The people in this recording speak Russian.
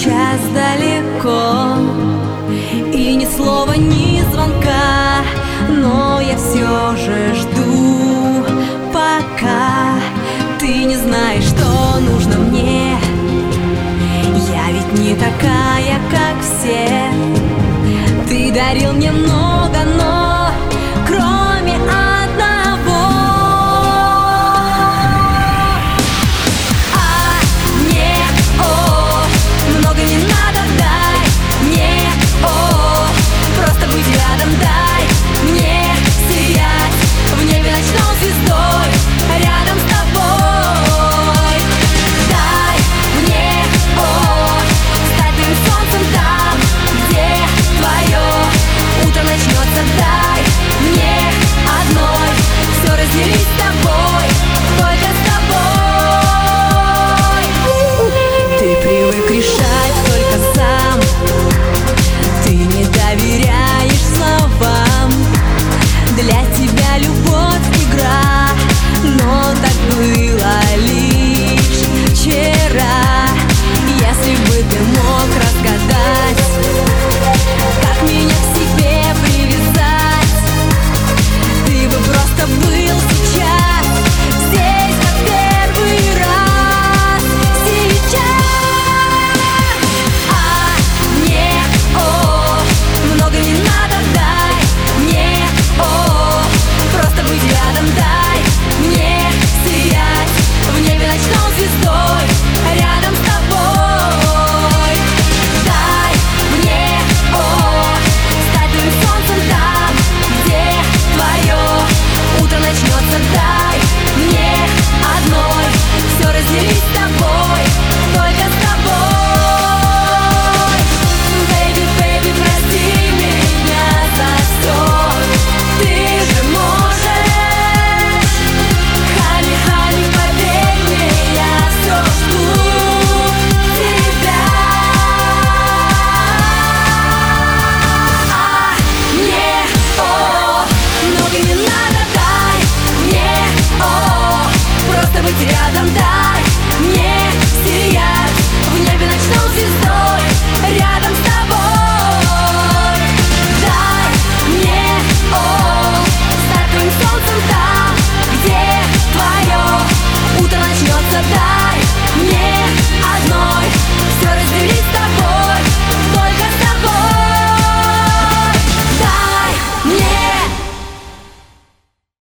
сейчас далеко, и ни слова, ни звонка, но я все же жду, пока ты не знаешь, что нужно мне. Я ведь не такая, как все. Ты дарил мне много, но кроме одного. А мне, о, много не надо, дай мне, о, просто быть рядом, дай мне сиять в небе ночной звездой, рядом с тобой. Дай мне, о, стать твоим солнцем там, где твое утро начнется. Дай мне одной все разделить с тобой, только с тобой. Ты привык решать только сам, ты не доверяешь словам. Для тебя любовь игра, но так было лишь вчера. Если бы ты мог разгадать, как меня к себе привязать, ты бы просто был сейчас здесь, как первый раз. Сейчас. А мне, о, много не надо, дай мне, о, просто быть рядом, дай мне сиять в небе ночной звездой, рядом с тобой. Дай мне, о, стать твоим солнцем там, где твое утро начнется. Дай мне одной все разделить с тобой, только с тобой. Baby, baby, прости меня за все, ты же можешь. Honey, honey, поверь мне, я все жду тебя. А мне, о, много не надо, дай мне, о, просто быть рядом, дай